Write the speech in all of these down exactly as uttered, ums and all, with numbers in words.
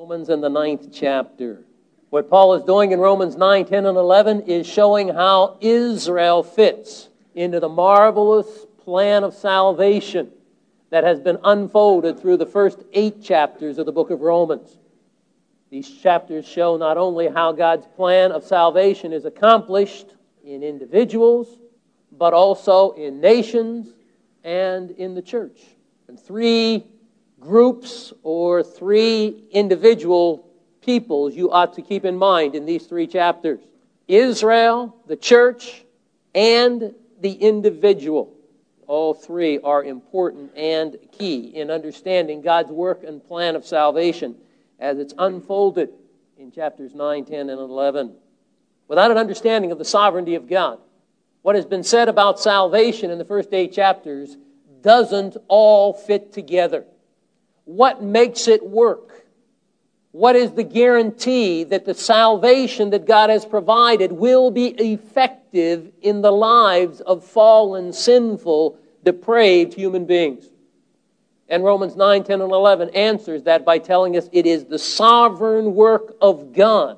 Romans in the ninth chapter. What Paul is doing in Romans nine, ten, and eleven is showing how Israel fits into the marvelous plan of salvation that has been unfolded through the first eight chapters of the book of Romans. These chapters show not only how God's plan of salvation is accomplished in individuals, but also in nations and in the church. And three groups or three individual peoples you ought to keep in mind in these three chapters: Israel, the church, and the individual. All three are important and key in understanding God's work and plan of salvation as it's unfolded in chapters nine, ten, and eleven. Without an understanding of the sovereignty of God, what has been said about salvation in the first eight chapters doesn't all fit together. What makes it work? What is the guarantee that the salvation that God has provided will be effective in the lives of fallen, sinful, depraved human beings? And Romans nine, ten, and eleven answers that by telling us it is the sovereign work of God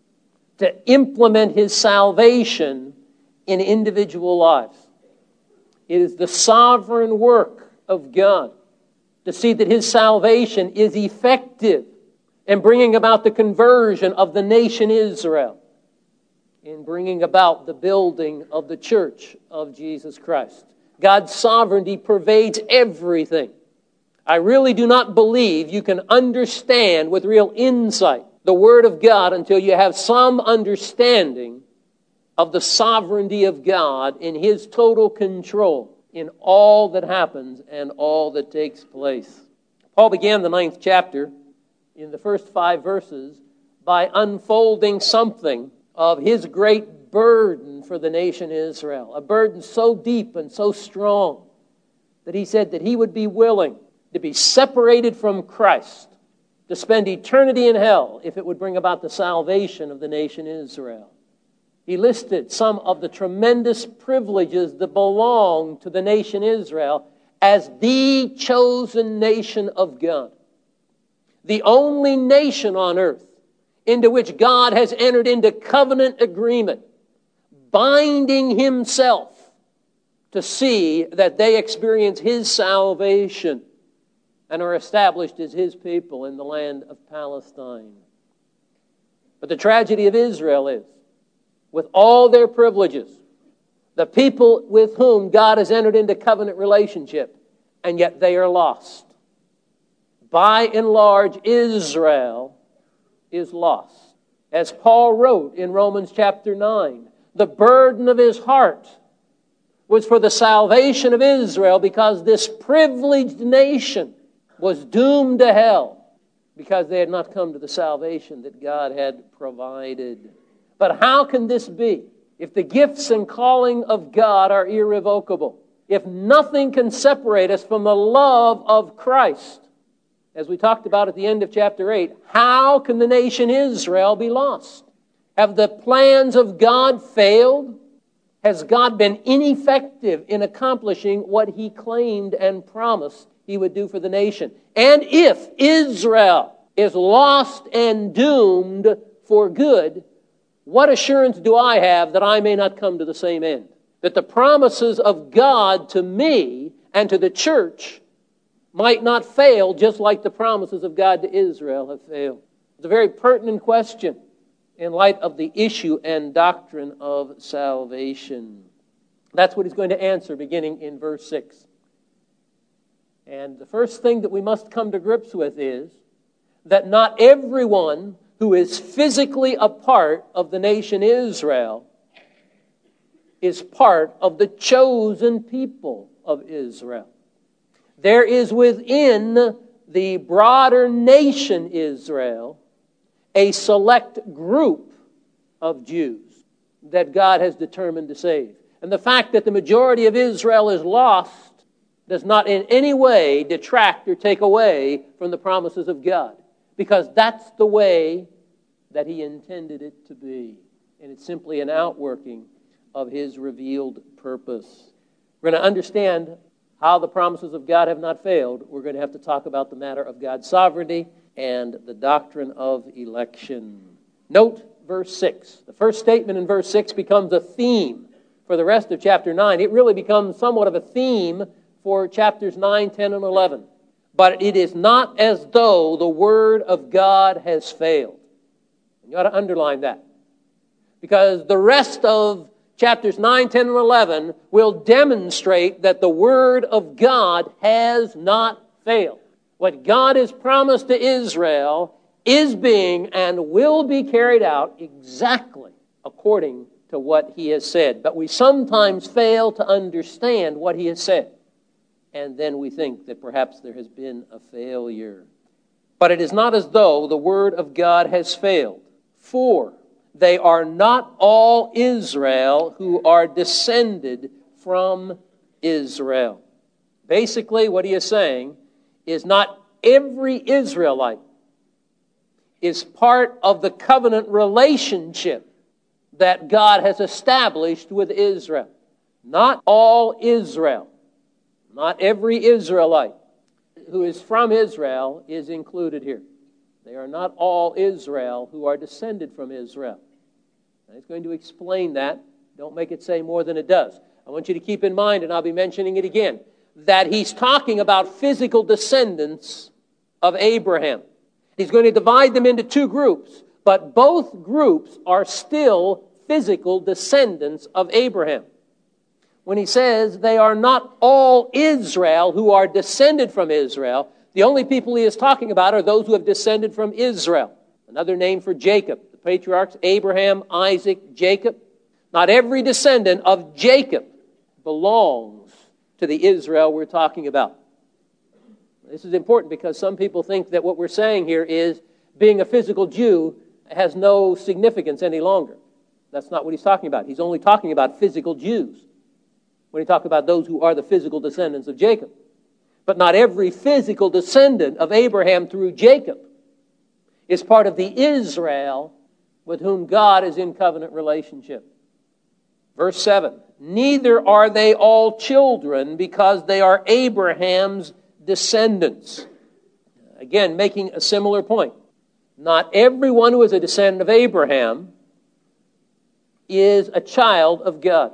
to implement His salvation in individual lives. It is the sovereign work of God to see that His salvation is effective in bringing about the conversion of the nation Israel, in bringing about the building of the church of Jesus Christ. God's sovereignty pervades everything. I really do not believe you can understand with real insight the Word of God until you have some understanding of the sovereignty of God in His total control in all that happens and all that takes place. Paul began the ninth chapter in the first five verses by unfolding something of his great burden for the nation Israel, a burden so deep and so strong that he said that he would be willing to be separated from Christ, to spend eternity in hell if it would bring about the salvation of the nation Israel. He listed some of the tremendous privileges that belong to the nation Israel as the chosen nation of God. The only nation on earth into which God has entered into covenant agreement, binding Himself to see that they experience His salvation and are established as His people in the land of Palestine. But the tragedy of Israel is, with all their privileges, the people with whom God has entered into covenant relationship, and yet they are lost. By and large, Israel is lost. As Paul wrote in Romans chapter nine, the burden of his heart was for the salvation of Israel, because this privileged nation was doomed to hell because they had not come to the salvation that God had provided. But how can this be if the gifts and calling of God are irrevocable? If nothing can separate us from the love of Christ? As we talked about at the end of chapter eight, how can the nation Israel be lost? Have the plans of God failed? Has God been ineffective in accomplishing what He claimed and promised He would do for the nation? And if Israel is lost and doomed for good, what assurance do I have that I may not come to the same end? That the promises of God to me and to the church might not fail, just like the promises of God to Israel have failed. It's a very pertinent question in light of the issue and doctrine of salvation. That's what he's going to answer beginning in verse six. And the first thing that we must come to grips with is that not everyone who is physically a part of the nation Israel is part of the chosen people of Israel. There is within the broader nation Israel a select group of Jews that God has determined to save. And the fact that the majority of Israel is lost does not in any way detract or take away from the promises of God, because that's the way that He intended it to be. And it's simply an outworking of His revealed purpose. We're going to understand how the promises of God have not failed. We're going to have to talk about the matter of God's sovereignty and the doctrine of election. Note verse six. The first statement in verse six becomes a theme for the rest of chapter nine. It really becomes somewhat of a theme for chapters nine, ten, and eleven. But it is not as though the Word of God has failed. You ought to underline that. Because the rest of chapters nine, ten, and eleven will demonstrate that the Word of God has not failed. What God has promised to Israel is being and will be carried out exactly according to what He has said. But we sometimes fail to understand what He has said. And then we think that perhaps there has been a failure. But it is not as though the Word of God has failed. For they are not all Israel who are descended from Israel. Basically, what he is saying is not every Israelite is part of the covenant relationship that God has established with Israel. Not all Israel, not every Israelite who is from Israel is included here. They are not all Israel who are descended from Israel. And he's going to explain that. Don't make it say more than it does. I want you to keep in mind, and I'll be mentioning it again, that he's talking about physical descendants of Abraham. He's going to divide them into two groups, but both groups are still physical descendants of Abraham. When he says they are not all Israel who are descended from Israel, the only people he is talking about are those who have descended from Israel. Another name for Jacob. The patriarchs, Abraham, Isaac, Jacob. Not every descendant of Jacob belongs to the Israel we're talking about. This is important because some people think that what we're saying here is being a physical Jew has no significance any longer. That's not what he's talking about. He's only talking about physical Jews when he talks about those who are the physical descendants of Jacob. But not every physical descendant of Abraham through Jacob is part of the Israel with whom God is in covenant relationship. Verse seven, neither are they all children because they are Abraham's descendants. Again, making a similar point. Not everyone who is a descendant of Abraham is a child of God.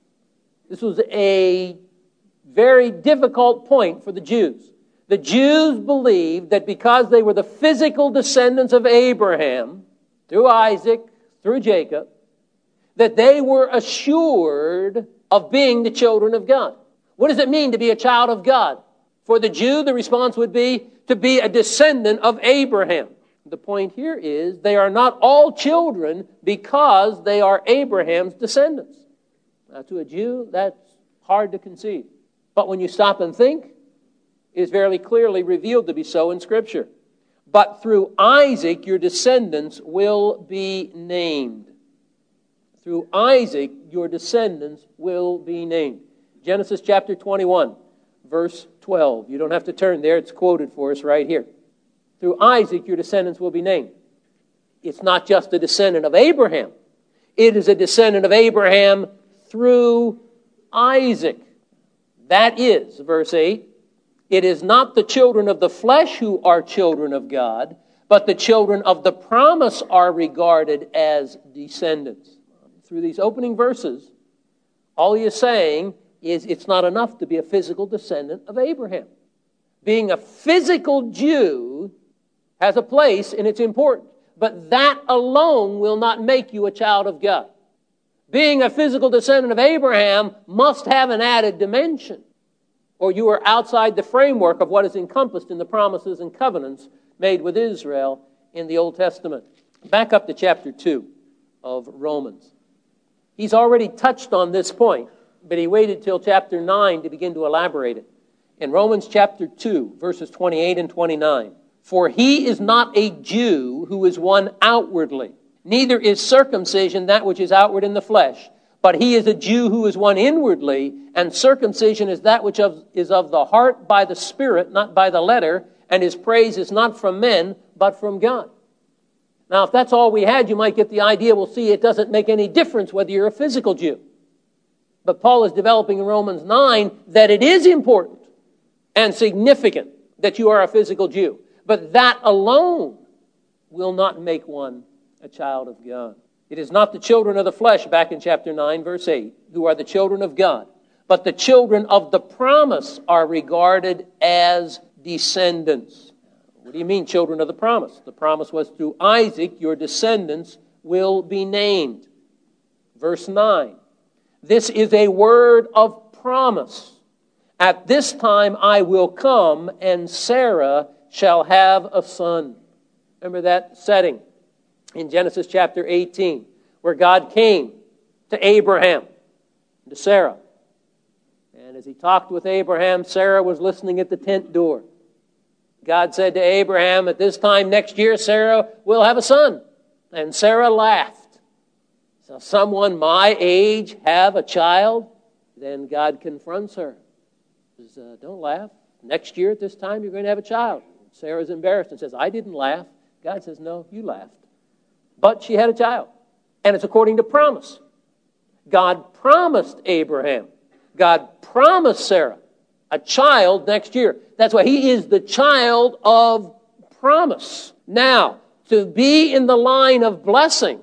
This was a very difficult point for the Jews. The Jews believed that because they were the physical descendants of Abraham, through Isaac, through Jacob, that they were assured of being the children of God. What does it mean to be a child of God? For the Jew, the response would be to be a descendant of Abraham. The point here is they are not all children because they are Abraham's descendants. Now, to a Jew, that's hard to conceive. But when you stop and think, it is very clearly revealed to be so in Scripture. But through Isaac, your descendants will be named. Through Isaac, your descendants will be named. Genesis chapter twenty-one, verse twelve. You don't have to turn there. It's quoted for us right here. Through Isaac, your descendants will be named. It's not just a descendant of Abraham. It is a descendant of Abraham through Isaac. That is, verse eight, it is not the children of the flesh who are children of God, but the children of the promise are regarded as descendants. Through these opening verses, all he is saying is it's not enough to be a physical descendant of Abraham. Being a physical Jew has a place and it's important, but that alone will not make you a child of God. Being a physical descendant of Abraham must have an added dimension, or you are outside the framework of what is encompassed in the promises and covenants made with Israel in the Old Testament. Back up to chapter two of Romans. He's already touched on this point, but he waited till chapter nine to begin to elaborate it. In Romans chapter two, verses twenty-eight and twenty-nine, for he is not a Jew who is one outwardly, neither is circumcision that which is outward in the flesh, but he is a Jew who is one inwardly, and circumcision is that which of, is of the heart by the Spirit, not by the letter, and his praise is not from men, but from God. Now, if that's all we had, you might get the idea, well, see, it doesn't make any difference whether you're a physical Jew. But Paul is developing in Romans nine that it is important and significant that you are a physical Jew. But that alone will not make one a child of God. It is not the children of the flesh, back in chapter nine, verse eight, who are the children of God, but the children of the promise are regarded as descendants. What do you mean, children of the promise? The promise was through Isaac, your descendants will be named. Verse nine, this is a word of promise. At this time I will come, and Sarah shall have a son. Remember that setting in Genesis chapter eighteen, where God came to Abraham and to Sarah. And as he talked with Abraham, Sarah was listening at the tent door. God said to Abraham, at this time next year, Sarah will have a son. And Sarah laughed. So someone my age have a child? Then God confronts her. He says, uh, don't laugh. Next year at this time, you're going to have a child. Sarah's embarrassed and says, I didn't laugh. God says, no, you laughed. But she had a child. And it's according to promise. God promised Abraham. God promised Sarah a child next year. That's why he is the child of promise. Now, to be in the line of blessing,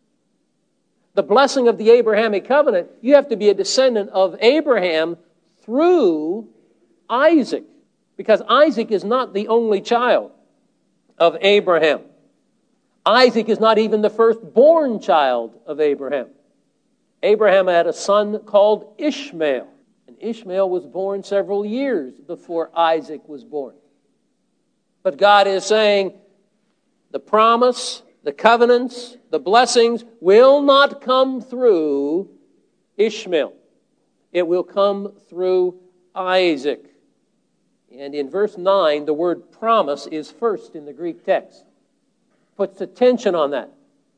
the blessing of the Abrahamic covenant, you have to be a descendant of Abraham through Isaac. Because Isaac is not the only child of Abraham. Isaac is not even the firstborn child of Abraham. Abraham had a son called Ishmael. And Ishmael was born several years before Isaac was born. But God is saying the promise, the covenants, the blessings will not come through Ishmael. It will come through Isaac. And in verse nine, the word promise is first in the Greek text. Puts attention on that.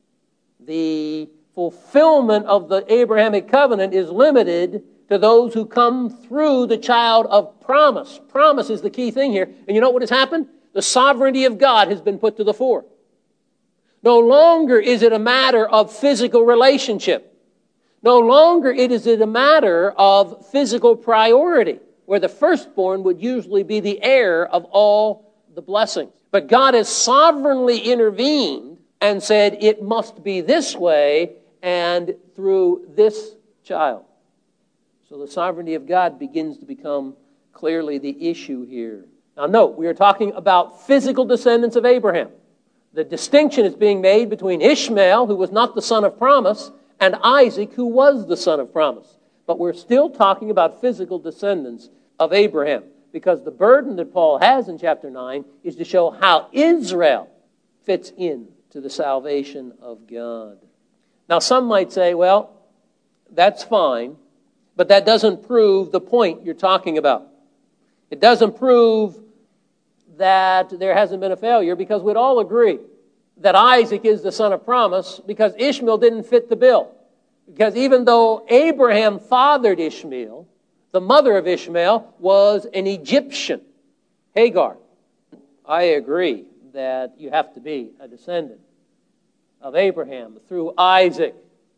The fulfillment of the Abrahamic covenant is limited to those who come through the child of promise. Promise is the key thing here. And you know what has happened? The sovereignty of God has been put to the fore. No longer is it a matter of physical relationship. No longer is it a matter of physical priority, where the firstborn would usually be the heir of all the blessings. But God has sovereignly intervened and said it must be this way and through this child. So the sovereignty of God begins to become clearly the issue here. Now note, we are talking about physical descendants of Abraham. The distinction is being made between Ishmael, who was not the son of promise, and Isaac, who was the son of promise. But we're still talking about physical descendants of Abraham, because the burden that Paul has in chapter nine is to show how Israel fits in to the salvation of God. Now some might say, well, that's fine, but that doesn't prove the point you're talking about. It doesn't prove that there hasn't been a failure, because we'd all agree that Isaac is the son of promise because Ishmael didn't fit the bill. Because even though Abraham fathered Ishmael, the mother of Ishmael was an Egyptian, Hagar. I agree that you have to be a descendant of Abraham through Isaac.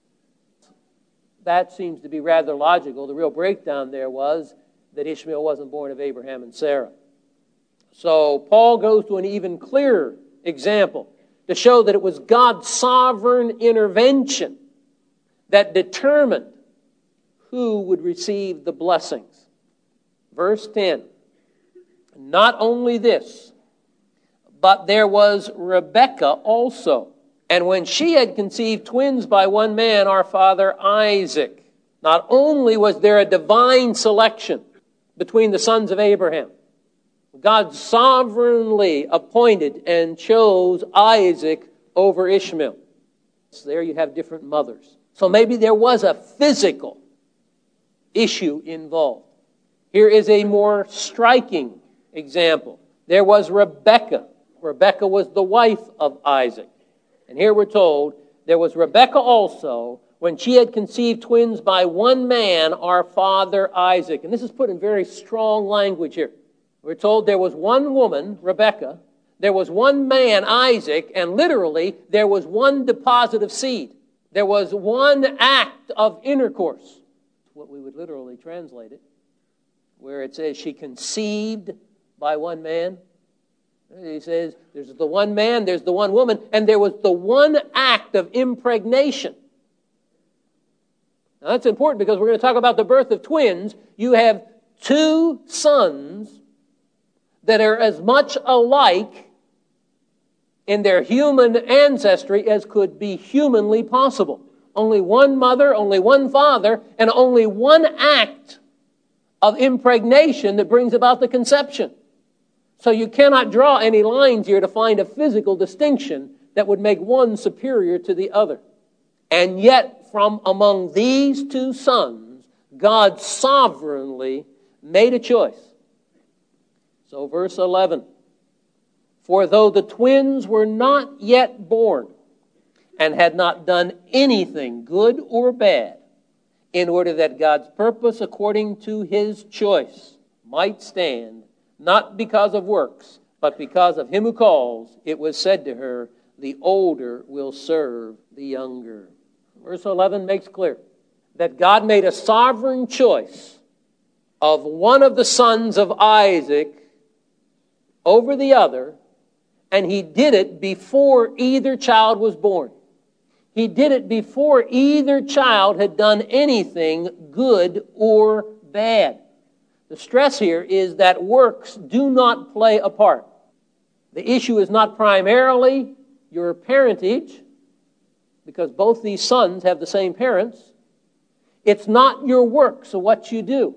That seems to be rather logical. The real breakdown there was that Ishmael wasn't born of Abraham and Sarah. So Paul goes to an even clearer example to show that it was God's sovereign intervention that determined who would receive the blessings. Verse ten, not only this, but there was Rebekah also. And when she had conceived twins by one man, our father Isaac. Not only was there a divine selection between the sons of Abraham, God sovereignly appointed and chose Isaac over Ishmael. So there you have different mothers. So maybe there was a physical issue involved. Here is a more striking example. There was Rebekah. Rebekah was the wife of Isaac. And here we're told, there was Rebekah also, when she had conceived twins by one man, our father Isaac. And this is put in very strong language here. We're told there was one woman, Rebekah, there was one man, Isaac, and literally there was one deposit of seed. There was one act of intercourse. That's what we would literally translate it, where it says she conceived by one man He says there's the one man, there's the one woman, and there was the one act of impregnation. Now that's important because we're going to talk about the birth of twins. You have two sons that are as much alike in their human ancestry as could be humanly possible. Only one mother, only one father, and only one act of impregnation that brings about the conception. So you cannot draw any lines here to find a physical distinction that would make one superior to the other. And yet, from among these two sons, God sovereignly made a choice. So verse eleven, for though the twins were not yet born and had not done anything good or bad, in order that God's purpose according to his choice might stand, not because of works, but because of him who calls, it was said to her, the older will serve the younger. Verse eleven makes clear that God made a sovereign choice of one of the sons of Isaac over the other, and he did it before either child was born. He did it before either child had done anything good or bad. The stress here is that works do not play a part. The issue is not primarily your parentage, because both these sons have the same parents. It's not your works or what you do,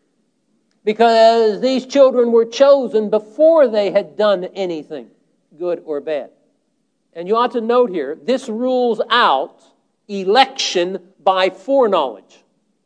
because these children were chosen before they had done anything good or bad. And you ought to note here, this rules out election by foreknowledge.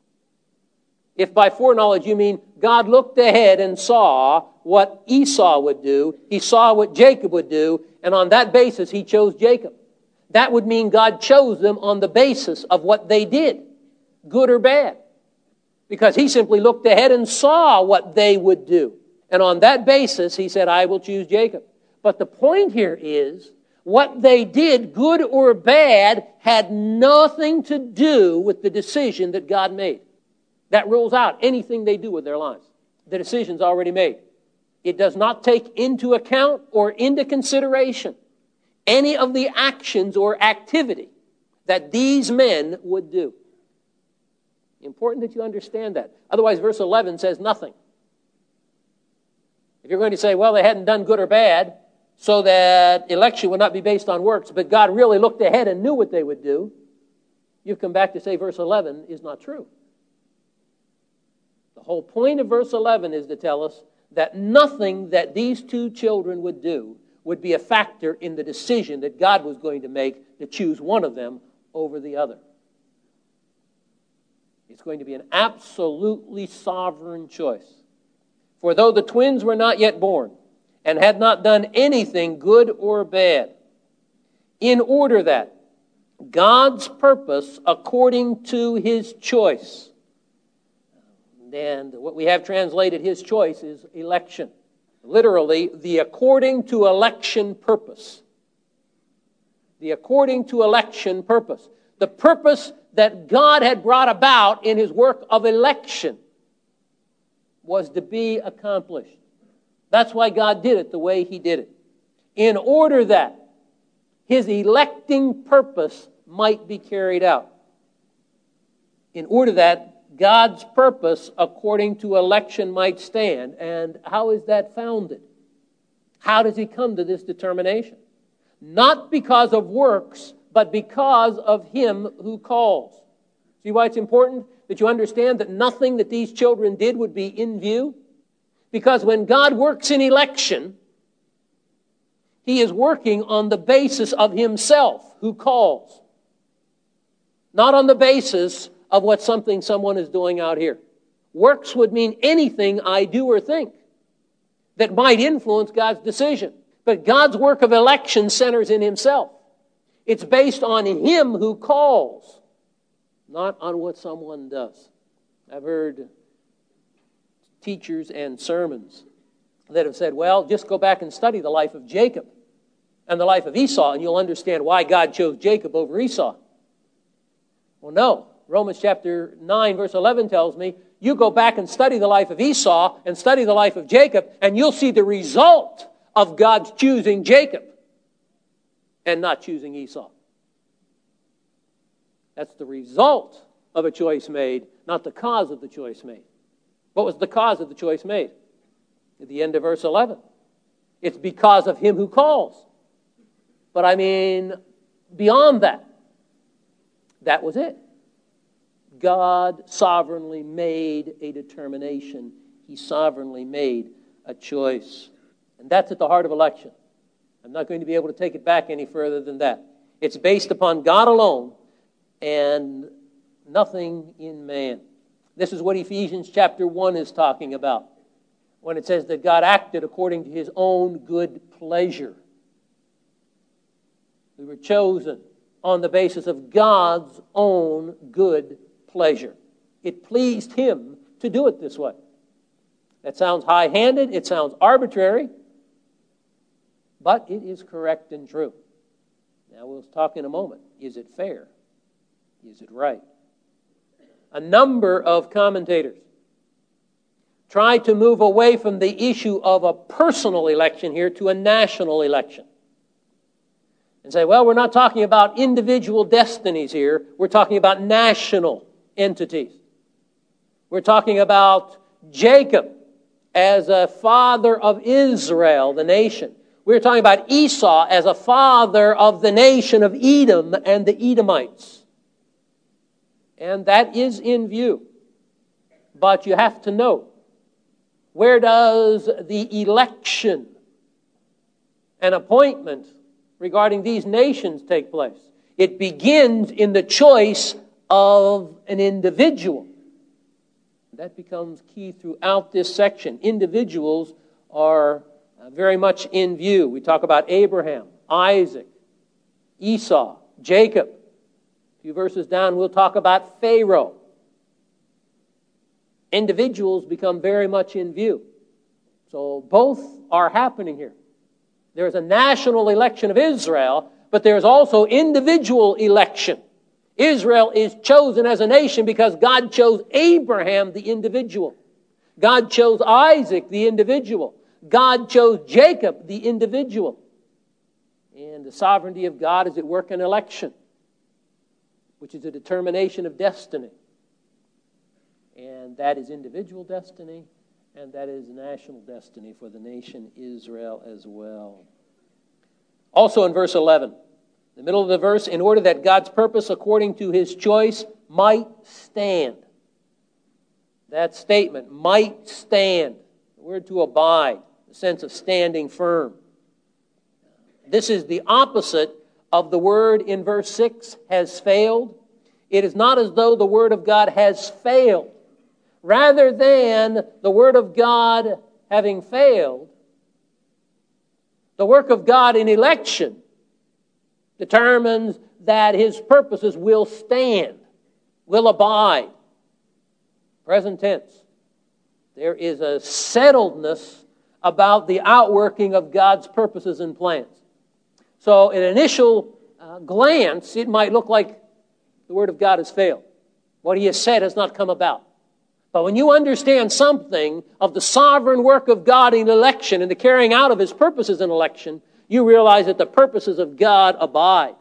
If by foreknowledge you mean God looked ahead and saw what Esau would do, he saw what Jacob would do, and on that basis he chose Jacob. That would mean God chose them on the basis of what they did, good or bad. Because he simply looked ahead and saw what they would do. And on that basis he said, I will choose Jacob. But the point here is, what they did, good or bad, had nothing to do with the decision that God made. That rules out anything they do with their lives. The decision's already made. It does not take into account or into consideration any of the actions or activity that these men would do. Important that you understand that. Otherwise, verse eleven says nothing. If you're going to say, well, they hadn't done good or bad, so that election would not be based on works, but God really looked ahead and knew what they would do, you've come back to say verse eleven is not true. The whole point of verse eleven is to tell us that nothing that these two children would do would be a factor in the decision that God was going to make to choose one of them over the other. It's going to be an absolutely sovereign choice. For though the twins were not yet born and had not done anything good or bad, in order that God's purpose according to his choice, and what we have translated his choice is election. Literally, the according to election purpose. The according to election purpose. The purpose that God had brought about in his work of election was to be accomplished. That's why God did it the way he did it. In order that his electing purpose might be carried out. In order that God's purpose according to election might stand. And how is that founded? How does he come to this determination? Not because of works, but because of him who calls. See why it's important that you understand that nothing that these children did would be in view? Because when God works in election, he is working on the basis of himself who calls. Not on the basis of what something someone is doing out here. Works would mean anything I do or think that might influence God's decision. But God's work of election centers in himself. It's based on him who calls, not on what someone does. I've heard teachers and sermons that have said, well, just go back and study the life of Jacob and the life of Esau, and you'll understand why God chose Jacob over Esau. Well, no. Romans chapter nine, verse eleven tells me, you go back and study the life of Esau and study the life of Jacob, and you'll see the result of God's choosing Jacob and not choosing Esau. That's the result of a choice made, not the cause of the choice made. What was the cause of the choice made? At the end of verse eleven. It's because of him who calls. But I mean, beyond that, that was it. God sovereignly made a determination. He sovereignly made a choice. And that's at the heart of election. I'm not going to be able to take it back any further than that. It's based upon God alone and nothing in man. This is what Ephesians chapter one is talking about when it says that God acted according to his own good pleasure. We were chosen on the basis of God's own good pleasure. It pleased him to do it this way. That sounds high-handed, it sounds arbitrary, but it is correct and true. Now we'll talk in a moment. Is it fair? Is it right? A number of commentators try to move away from the issue of a personal election here to a national election. And say, well, we're not talking about individual destinies here. We're talking about national entities. We're talking about Jacob as a father of Israel, the nation. We're talking about Esau as a father of the nation of Edom and the Edomites. And that is in view. But you have to know, where does the election and appointment regarding these nations take place? It begins in the choice of an individual. That becomes key throughout this section. Individuals are very much in view. We talk about Abraham, Isaac, Esau, Jacob. A few verses down, we'll talk about Pharaoh. Individuals become very much in view. So both are happening here. There's a national election of Israel, but there's also individual election. Israel is chosen as a nation because God chose Abraham, the individual. God chose Isaac, the individual. God chose Jacob, the individual. And the sovereignty of God is at work in election, which is a determination of destiny. And that is individual destiny, and that is national destiny for the nation Israel as well. Also in verse eleven, the middle of the verse, in order that God's purpose according to his choice might stand. That statement, might stand. The word to abide, the sense of standing firm. This is the opposite of the word in verse six, has failed. It is not as though the word of God has failed. Rather than the word of God having failed, the work of God in election determines that his purposes will stand, will abide. Present tense. There is a settledness about the outworking of God's purposes and plans. So at initial uh, glance, it might look like the word of God has failed. What he has said has not come about. But when you understand something of the sovereign work of God in election and the carrying out of his purposes in election, you realize that the purposes of God abide.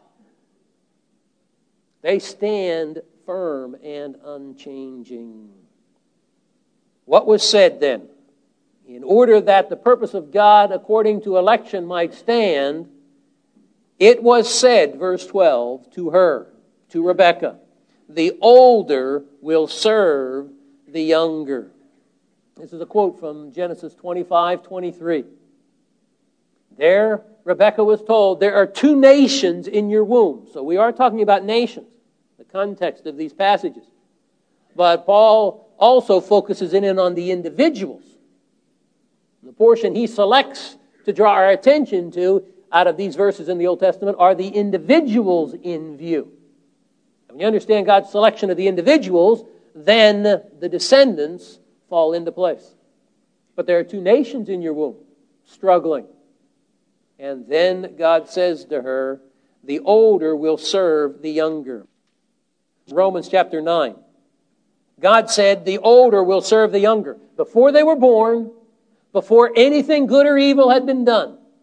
They stand firm and unchanging. What was said then? In order that the purpose of God according to election might stand, it was said, verse twelve, to her, to Rebekah, the older will serve the younger. This is a quote from Genesis twenty-five twenty-three. There, Rebekah was told, there are two nations in your womb. So we are talking about nations, the context of these passages. But Paul also focuses in on the individuals. The portion he selects to draw our attention to out of these verses in the Old Testament are the individuals in view. When you understand God's selection of the individuals, then the descendants fall into place. But there are two nations in your womb struggling. And then God says to her, the older will serve the younger. Romans chapter nine. God said the older will serve the younger. Before they were born, before anything good or evil had been done,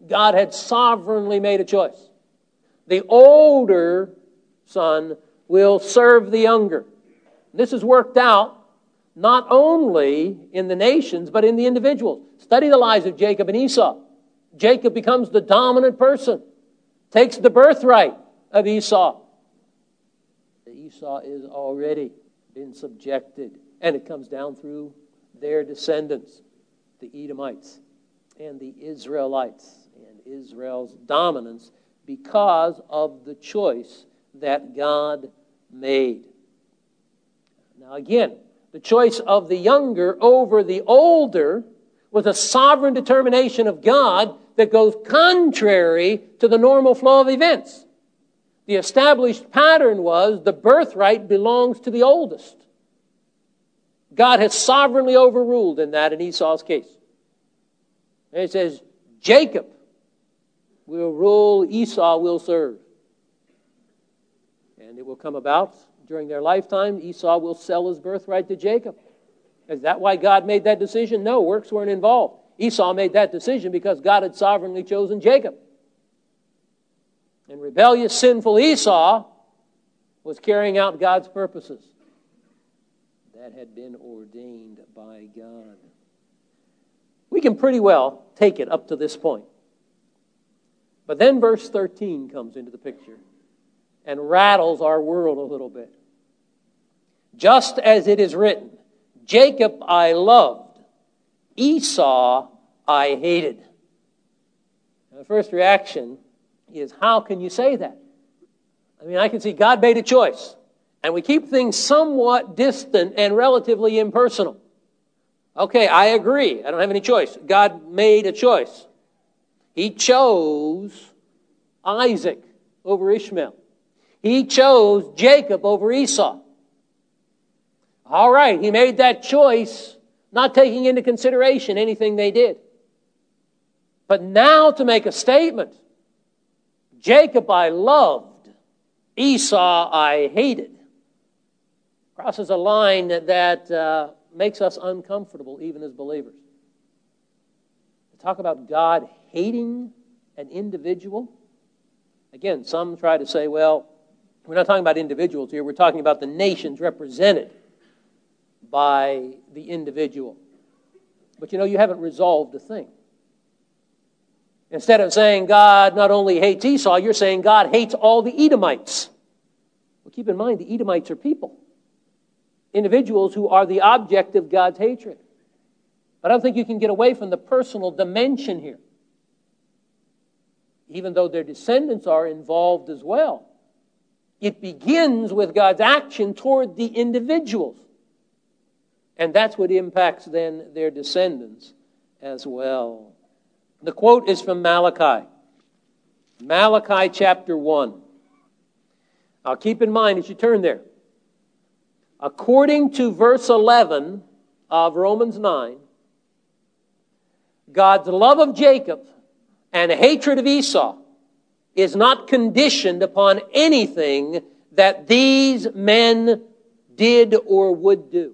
God had sovereignly made a choice. The older son will serve the younger. This is worked out not only in the nations, but in the individuals. Study the lives of Jacob and Esau. Jacob becomes the dominant person, takes the birthright of Esau. Esau is already been subjected, and it comes down through their descendants, the Edomites and the Israelites, and Israel's dominance because of the choice that God made. Now again, the choice of the younger over the older was a sovereign determination of God that goes contrary to the normal flow of events. The established pattern was the birthright belongs to the oldest. God has sovereignly overruled in that in Esau's case. And it says, Jacob will rule, Esau will serve. And it will come about during their lifetime, Esau will sell his birthright to Jacob. Is that why God made that decision? No, works weren't involved. Esau made that decision because God had sovereignly chosen Jacob. And rebellious, sinful Esau was carrying out God's purposes that had been ordained by God. We can pretty well take it up to this point. But then verse thirteen comes into the picture and rattles our world a little bit. Just as it is written, Jacob I loved, Esau I hated. Now, the first reaction is, how can you say that? I mean, I can see God made a choice, and we keep things somewhat distant and relatively impersonal. Okay, I agree. I don't have any choice. God made a choice. He chose Isaac over Ishmael. He chose Jacob over Esau. All right, he made that choice, not taking into consideration anything they did. But now to make a statement, Jacob I loved, Esau I hated, crosses a line that uh, makes us uncomfortable even as believers. To talk about God hating an individual. Again, some try to say, well, we're not talking about individuals here, we're talking about the nations represented by the individual. But you know, you haven't resolved a thing. Instead of saying God not only hates Esau, you're saying God hates all the Edomites. Well, keep in mind, the Edomites are people. Individuals who are the object of God's hatred. But I don't think you can get away from the personal dimension here. Even though their descendants are involved as well. It begins with God's action toward the individuals. And that's what impacts then their descendants as well. The quote is from Malachi. Malachi chapter one. Now keep in mind as you turn there. According to verse eleven of Romans nine, God's love of Jacob and hatred of Esau is not conditioned upon anything that these men did or would do.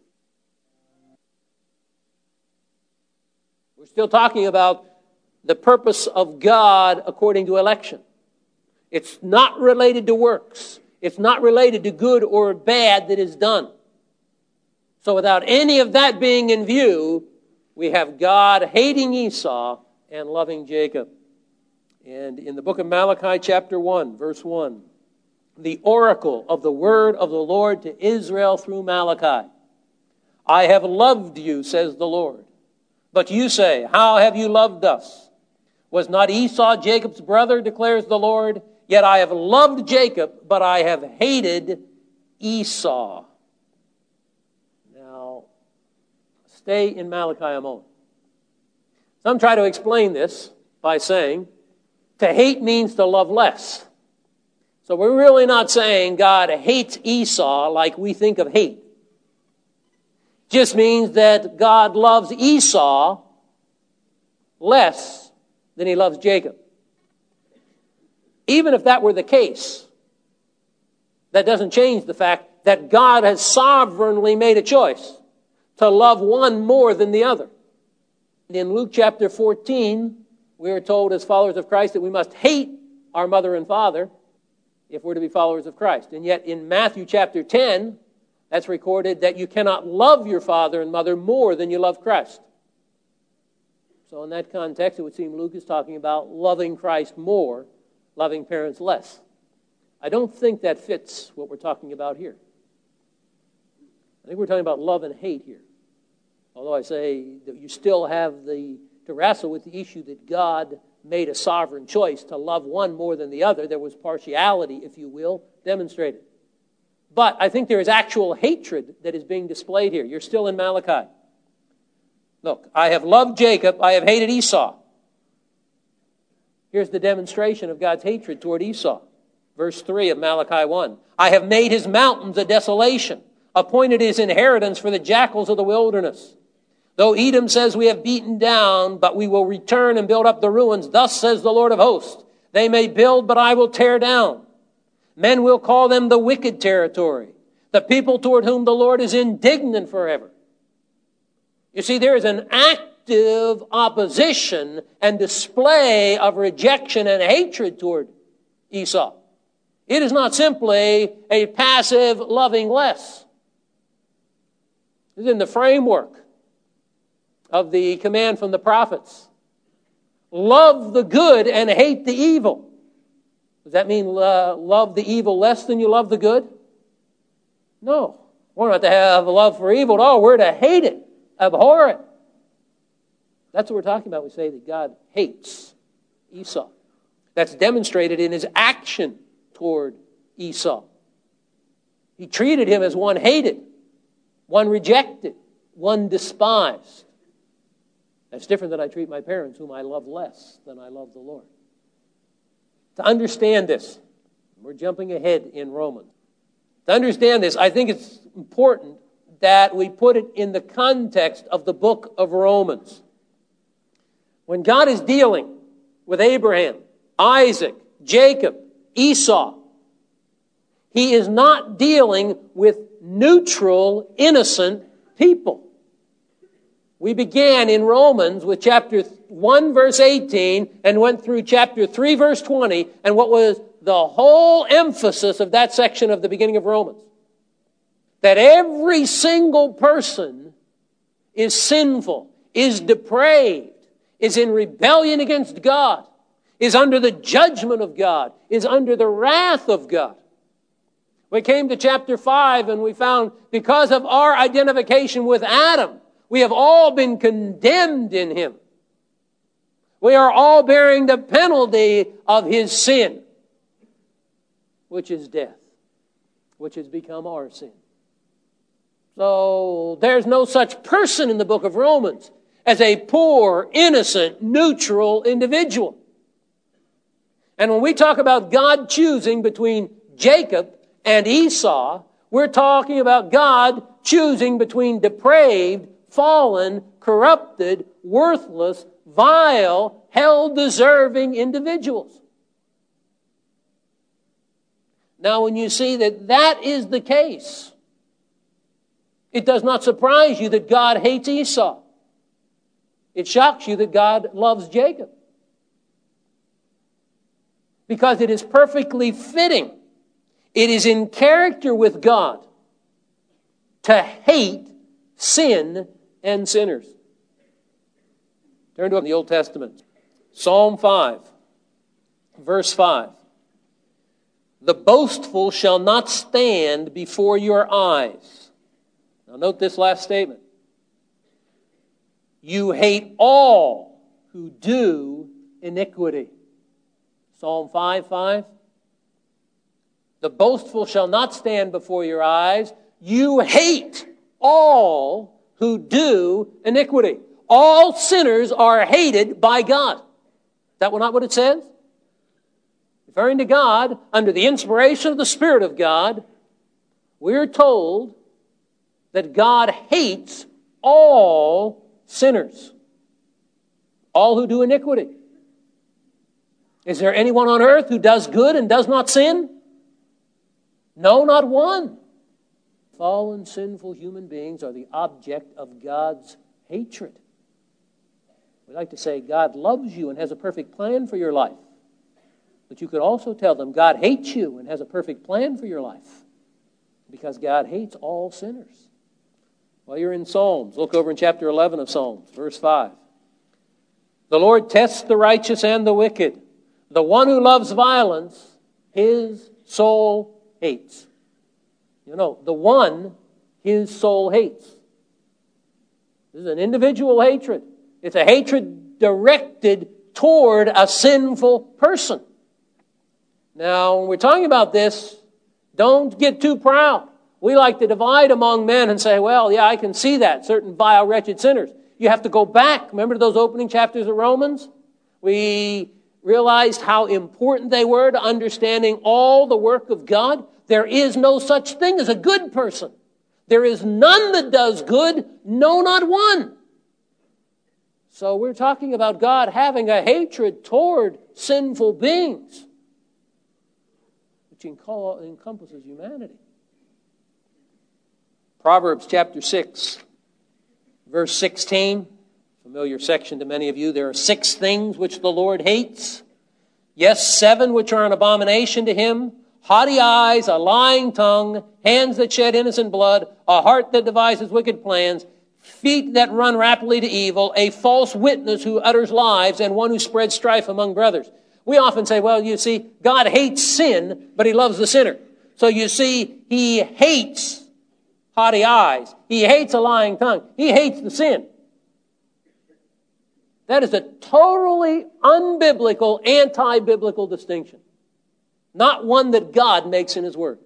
We're still talking about the purpose of God according to election. It's not related to works. It's not related to good or bad that is done. So without any of that being in view, we have God hating Esau and loving Jacob. And in the book of Malachi chapter one, verse one, the oracle of the word of the Lord to Israel through Malachi. I have loved you, says the Lord. But you say, how have you loved us? Was not Esau Jacob's brother, declares the Lord? Yet I have loved Jacob, but I have hated Esau. Now, stay in Malachi a moment. Some try to explain this by saying, to hate means to love less. So we're really not saying God hates Esau like we think of hate. Just means that God loves Esau less than he loves Jacob. Even if that were the case, that doesn't change the fact that God has sovereignly made a choice to love one more than the other. In Luke chapter fourteen, We are told as followers of Christ that we must hate our mother and father if we're to be followers of Christ. And yet in Matthew chapter ten, that's recorded that you cannot love your father and mother more than you love Christ. So in that context, it would seem Luke is talking about loving Christ more, loving parents less. I don't think that fits what we're talking about here. I think we're talking about love and hate here. Although I say that you still have the to wrestle with the issue that God made a sovereign choice to love one more than the other. There was partiality, if you will, demonstrated. But I think there is actual hatred that is being displayed here. You're still in Malachi. Look, I have loved Jacob, I have hated Esau. Here's the demonstration of God's hatred toward Esau. Verse three of Malachi one. I have made his mountains a desolation, appointed his inheritance for the jackals of the wilderness. Though Edom says we have beaten down, but we will return and build up the ruins. Thus says the Lord of hosts, they may build, but I will tear down. Men will call them the wicked territory, the people toward whom the Lord is indignant forever. You see, there is an active opposition and display of rejection and hatred toward Esau. It is not simply a passive loving less. It's in the framework of the command from the prophets. Love the good and hate the evil. Does that mean uh, love the evil less than you love the good? No. We're not to have a love for evil. No, we're to hate it, abhor it. That's what we're talking about. We say that God hates Esau. That's demonstrated in his action toward Esau. He treated him as one hated, one rejected, one despised. That's different than I treat my parents, whom I love less than I love the Lord. To understand this, we're jumping ahead in Romans. To understand this, I think it's important that we put it in the context of the book of Romans. When God is dealing with Abraham, Isaac, Jacob, Esau, he is not dealing with neutral, innocent people. We began in Romans with chapter one, verse eighteen, and went through chapter three, verse twenty, and what was the whole emphasis of that section of the beginning of Romans? That every single person is sinful, is depraved, is in rebellion against God, is under the judgment of God, is under the wrath of God. We came to chapter five and we found because of our identification with Adam, we have all been condemned in him. We are all bearing the penalty of his sin, which is death, which has become our sin. So there's no such person in the book of Romans as a poor, innocent, neutral individual. And when we talk about God choosing between Jacob and Esau, we're talking about God choosing between depraved, fallen, corrupted, worthless, vile, hell-deserving individuals. Now, when you see that that is the case, it does not surprise you that God hates Esau. It shocks you that God loves Jacob. Because it is perfectly fitting. It is in character with God to hate sin and sinners. Turn to the Old Testament. Psalm five, verse five. The boastful shall not stand before your eyes. Now note this last statement. You hate all who do iniquity. Psalm five, five. The boastful shall not stand before your eyes. You hate all who do iniquity. All sinners are hated by God. Is that not what it says? Referring to God, under the inspiration of the Spirit of God, we're told that God hates all sinners. All who do iniquity. Is there anyone on earth who does good and does not sin? No, not one. Fallen, sinful human beings are the object of God's hatred. We like to say God loves you and has a perfect plan for your life. But you could also tell them God hates you and has a perfect plan for your life. Because God hates all sinners. While you're in Psalms, look over in chapter eleven of Psalms, verse five. The Lord tests the righteous and the wicked. The one who loves violence, his soul hates. You know, the one his soul hates. This is an individual hatred. It's a hatred directed toward a sinful person. Now, when we're talking about this, don't get too proud. We like to divide among men and say, well, yeah, I can see that, certain vile, wretched sinners. You have to go back. Remember those opening chapters of Romans? We realized how important they were to understanding all the work of God. There is no such thing as a good person. There is none that does good, no, not one. So we're talking about God having a hatred toward sinful beings, which encompasses humanity. Proverbs chapter six, verse sixteen, familiar section to many of you. There are six things which the Lord hates. Yes, seven which are an abomination to him. Haughty eyes, a lying tongue, hands that shed innocent blood, a heart that devises wicked plans, feet that run rapidly to evil, a false witness who utters lies, and one who spreads strife among brothers. We often say, well, you see, God hates sin, but he loves the sinner. So you see, he hates haughty eyes. He hates a lying tongue. He hates the sin. That is a totally unbiblical, anti-biblical distinction. Not one that God makes in his word.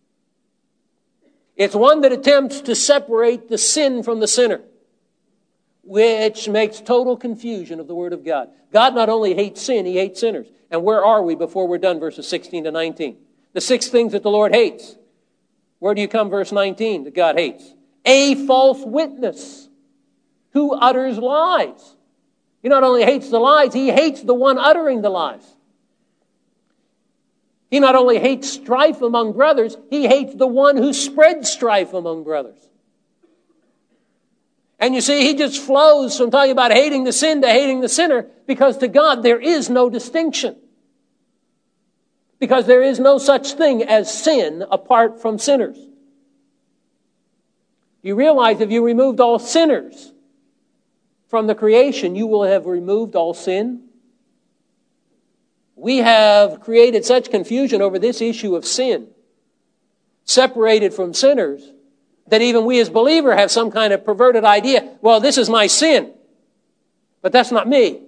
It's one that attempts to separate the sin from the sinner, which makes total confusion of the word of God. God not only hates sin, he hates sinners. And where are we before we're done, verses sixteen to nineteen? The six things that the Lord hates. Where do you come, verse nineteen, that God hates? A false witness who utters lies. He not only hates the lies, he hates the one uttering the lies. He not only hates strife among brothers, he hates the one who spreads strife among brothers. And you see, he just flows from talking about hating the sin to hating the sinner, because to God there is no distinction. Because there is no such thing as sin apart from sinners. You realize if you removed all sinners from the creation, you will have removed all sin? We have created such confusion over this issue of sin, separated from sinners, that even we as believers have some kind of perverted idea. Well, this is my sin, but that's not me.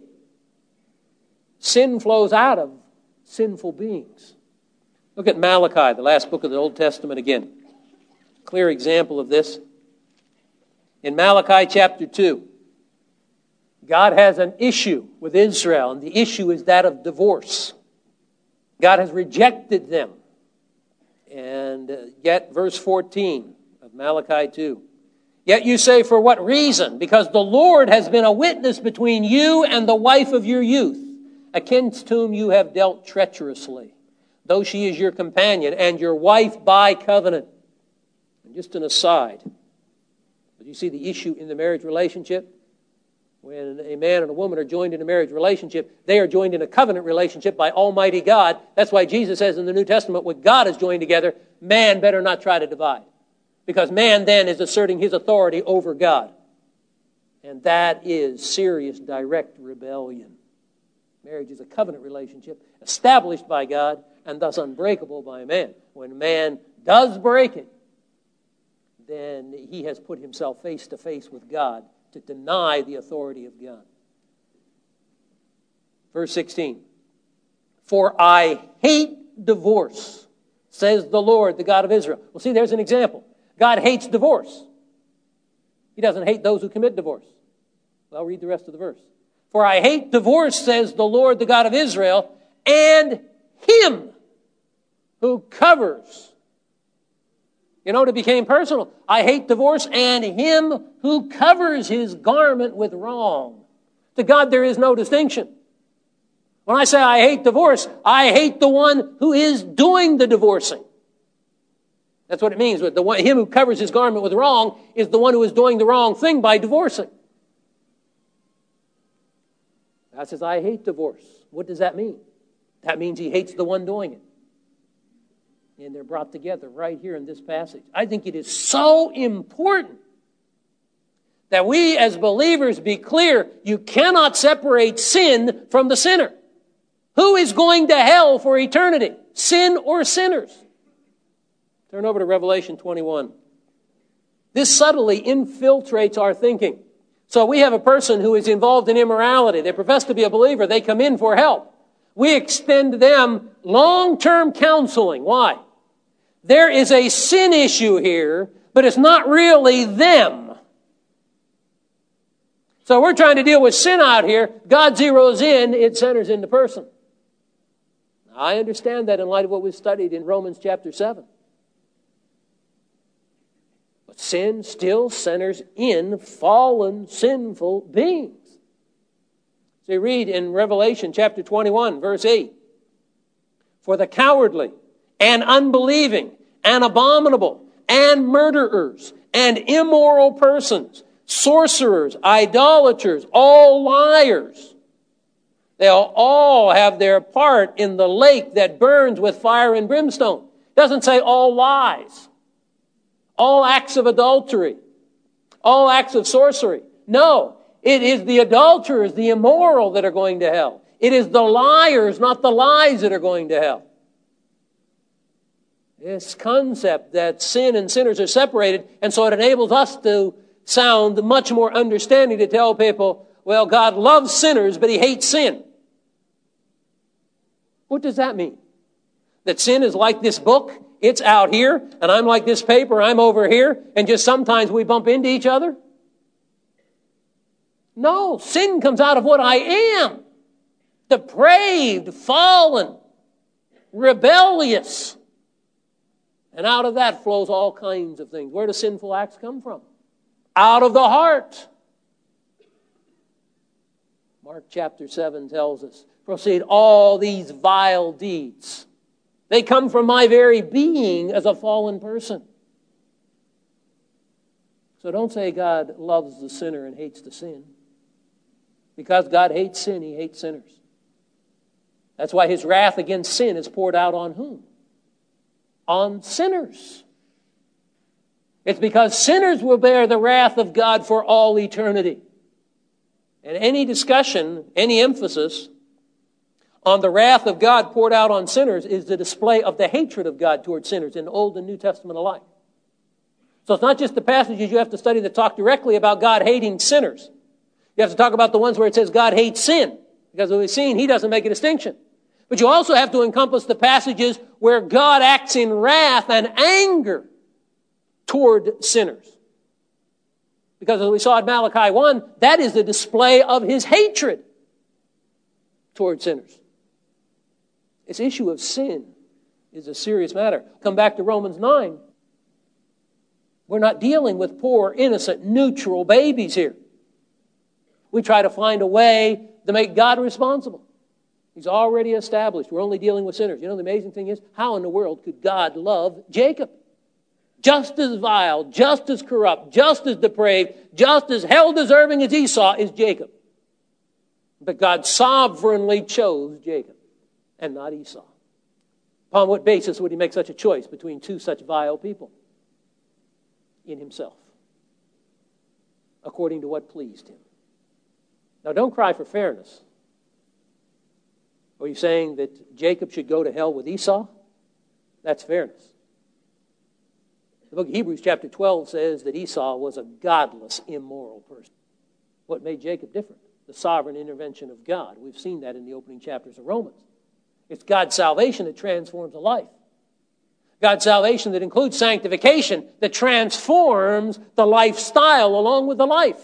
Sin flows out of sinful beings. Look at Malachi, the last book of the Old Testament again. Clear example of this. In Malachi chapter two, God has an issue with Israel, and the issue is that of divorce. God has rejected them. And uh, yet, verse fourteen of Malachi two. Yet you say, for what reason? Because the Lord has been a witness between you and the wife of your youth, against whom you have dealt treacherously, though she is your companion and your wife by covenant. And just an aside, but you see the issue in the marriage relationship? When a man and a woman are joined in a marriage relationship, they are joined in a covenant relationship by Almighty God. That's why Jesus says in the New Testament, what God has joined together, man better not try to divide. Because man then is asserting his authority over God. And that is serious, direct rebellion. Marriage is a covenant relationship established by God and thus unbreakable by man. When man does break it, then he has put himself face to face with God to deny the authority of God. Verse sixteen. For I hate divorce, says the Lord, the God of Israel. Well, see, there's an example. God hates divorce. He doesn't hate those who commit divorce. Well, read the rest of the verse. For I hate divorce, says the Lord, the God of Israel, and him who covers. You know, it became personal. I hate divorce and him who covers his garment with wrong. To God, there is no distinction. When I say I hate divorce, I hate the one who is doing the divorcing. That's what it means. The one, him who covers his garment with wrong is the one who is doing the wrong thing by divorcing. God says, I hate divorce. What does that mean? That means he hates the one doing it. And they're brought together right here in this passage. I think it is so important that we as believers be clear, you cannot separate sin from the sinner. Who is going to hell for eternity? Sin or sinners? Turn over to Revelation twenty-one. This subtly infiltrates our thinking. So we have a person who is involved in immorality. They profess to be a believer. They come in for help. We extend them long-term counseling. Why? There is a sin issue here, but it's not really them. So we're trying to deal with sin out here. God zeroes in, it centers in the person. I understand that in light of what we've studied in Romans chapter seven. But sin still centers in fallen, sinful beings. So you read in Revelation chapter twenty-one, verse eight. For the cowardly and unbelieving and abominable and murderers and immoral persons, sorcerers, idolaters, all liars, they'll all have their part in the lake that burns with fire and brimstone. It doesn't say all lies, all acts of adultery, all acts of sorcery. No, it is the adulterers, the immoral that are going to hell. It is the liars, not the lies, that are going to hell. This concept that sin and sinners are separated, and so it enables us to sound much more understanding to tell people, well, God loves sinners, but he hates sin. What does that mean? That sin is like this book, it's out here, and I'm like this paper, I'm over here, and just sometimes we bump into each other? No, sin comes out of what I am. Depraved, fallen, rebellious. And out of that flows all kinds of things. Where do sinful acts come from? Out of the heart. Mark chapter seven tells us, proceed all these vile deeds. They come from my very being as a fallen person. So don't say God loves the sinner and hates the sin. Because God hates sin, he hates sinners. That's why his wrath against sin is poured out on whom? On sinners. It's because sinners will bear the wrath of God for all eternity. And any discussion, any emphasis on the wrath of God poured out on sinners is the display of the hatred of God toward sinners in the Old and New Testament alike. So it's not just the passages you have to study that talk directly about God hating sinners. You have to talk about the ones where it says God hates sin. Because as we've seen, he doesn't make a distinction. But you also have to encompass the passages where God acts in wrath and anger toward sinners. Because as we saw in Malachi one, that is the display of his hatred toward sinners. This issue of sin is a serious matter. Come back to Romans nine. We're not dealing with poor, innocent, neutral babies here. We try to find a way to make God responsible. He's already established. We're only dealing with sinners. You know, the amazing thing is, how in the world could God love Jacob? Just as vile, just as corrupt, just as depraved, just as hell-deserving as Esau is Jacob. But God sovereignly chose Jacob and not Esau. Upon what basis would he make such a choice between two such vile people? In himself. According to what pleased him. Now, don't cry for fairness. Are you saying that Jacob should go to hell with Esau? That's fairness. The book of Hebrews chapter twelve says that Esau was a godless, immoral person. What made Jacob different? The sovereign intervention of God. We've seen that in the opening chapters of Romans. It's God's salvation that transforms a life. God's salvation that includes sanctification that transforms the lifestyle along with the life.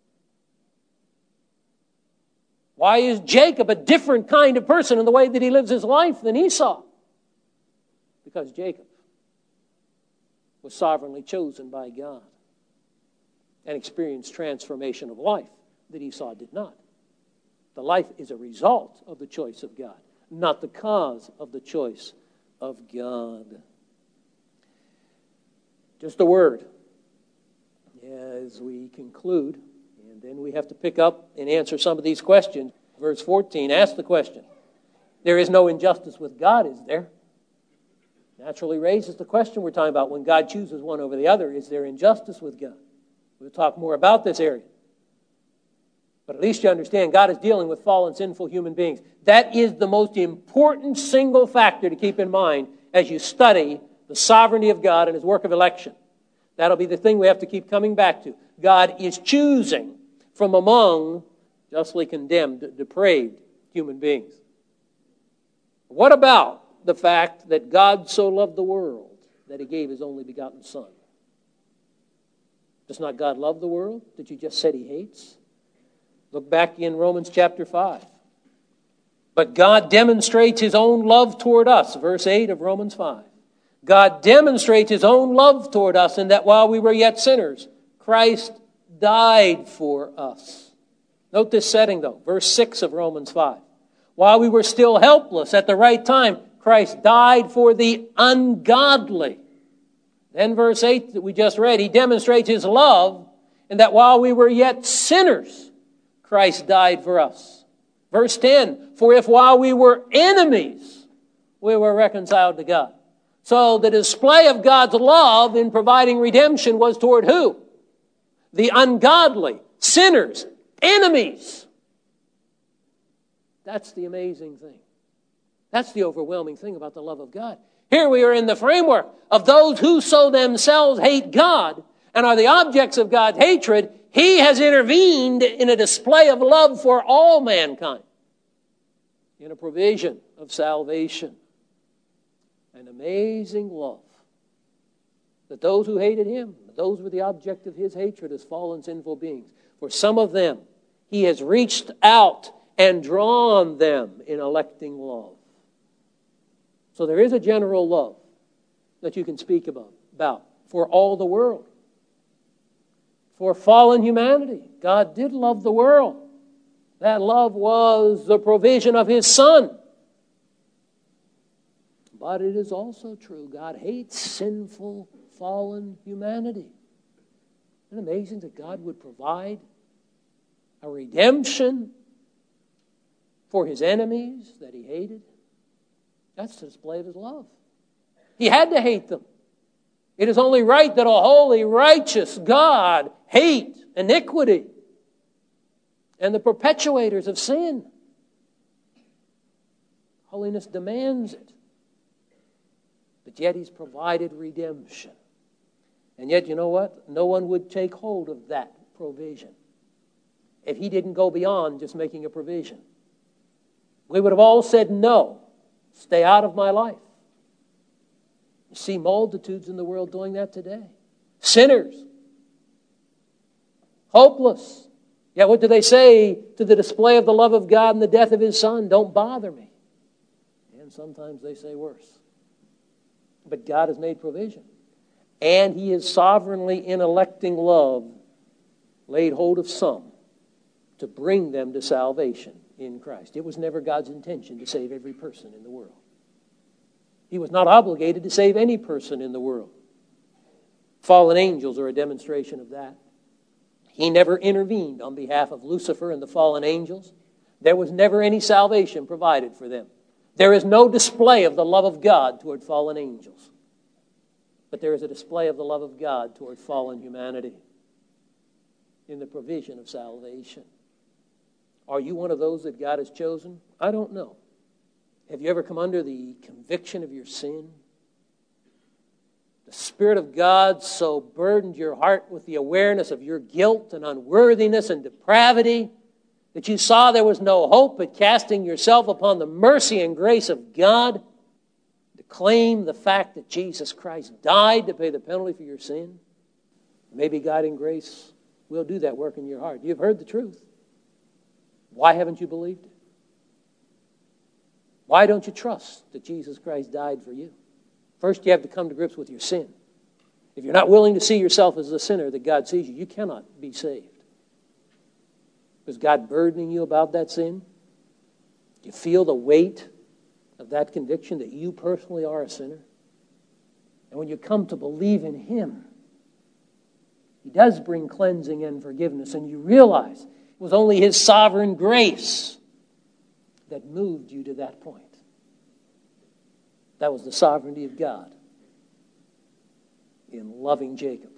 Why is Jacob a different kind of person in the way that he lives his life than Esau? Because Jacob was sovereignly chosen by God and experienced transformation of life that Esau did not. The life is a result of the choice of God, not the cause of the choice of God. Just a word as we conclude. And then we have to pick up and answer some of these questions. Verse fourteen asks the question, there is no injustice with God, is there? Naturally raises the question we're talking about when God chooses one over the other. Is there injustice with God? We'll talk more about this area. But at least you understand God is dealing with fallen, sinful human beings. That is the most important single factor to keep in mind as you study the sovereignty of God and His work of election. That'll be the thing we have to keep coming back to. God is choosing from among justly condemned, depraved human beings. What about the fact that God so loved the world that He gave His only begotten Son? Does not God love the world that you just said He hates? Look back in Romans chapter five. But God demonstrates His own love toward us, verse eight of Romans five. God demonstrates His own love toward us in that while we were yet sinners, Christ died for us. Note this setting though, verse six of Romans five. While we were still helpless at the right time, Christ died for the ungodly. Then verse eight that we just read, He demonstrates His love in that while we were yet sinners, Christ died for us. Verse ten, for if while we were enemies, we were reconciled to God. So the display of God's love in providing redemption was toward who? The ungodly, sinners, enemies. That's the amazing thing. That's the overwhelming thing about the love of God. Here we are in the framework of those who so themselves hate God and are the objects of God's hatred. He has intervened in a display of love for all mankind, in a provision of salvation. An amazing love that those who hated Him, those were the object of His hatred as fallen sinful beings. For some of them, He has reached out and drawn them in electing love. So there is a general love that you can speak about, about for all the world. For fallen humanity, God did love the world. That love was the provision of His Son. But it is also true, God hates sinful, fallen humanity. Isn't it amazing that God would provide a redemption for His enemies that He hated? That's the display of His love. He had to hate them. It is only right that a holy, righteous God hate iniquity and the perpetuators of sin. Holiness demands it. But yet He's provided redemption. And yet, you know what? No one would take hold of that provision if He didn't go beyond just making a provision. We would have all said, no, stay out of my life. You see multitudes in the world doing that today. Sinners. Hopeless. Yet what do they say to the display of the love of God and the death of His Son? Don't bother me. And sometimes they say worse. But God has made provision. And He is sovereignly in electing love laid hold of some to bring them to salvation in Christ. It was never God's intention to save every person in the world. He was not obligated to save any person in the world. Fallen angels are a demonstration of that. He never intervened on behalf of Lucifer and the fallen angels. There was never any salvation provided for them. There is no display of the love of God toward fallen angels. But there is a display of the love of God toward fallen humanity in the provision of salvation. Are you one of those that God has chosen? I don't know. Have you ever come under the conviction of your sin? The Spirit of God so burdened your heart with the awareness of your guilt and unworthiness and depravity that you saw there was no hope but casting yourself upon the mercy and grace of God to claim the fact that Jesus Christ died to pay the penalty for your sin. Maybe God in grace will do that work in your heart. You've heard the truth. Why haven't you believed it? Why don't you trust that Jesus Christ died for you? First, you have to come to grips with your sin. If you're not willing to see yourself as the sinner that God sees you, you cannot be saved. Is God burdening you about that sin? Do you feel the weight of that conviction that you personally are a sinner? And when you come to believe in Him, He does bring cleansing and forgiveness, and you realize it was only His sovereign grace that moved you to that point. That was the sovereignty of God in loving Jacob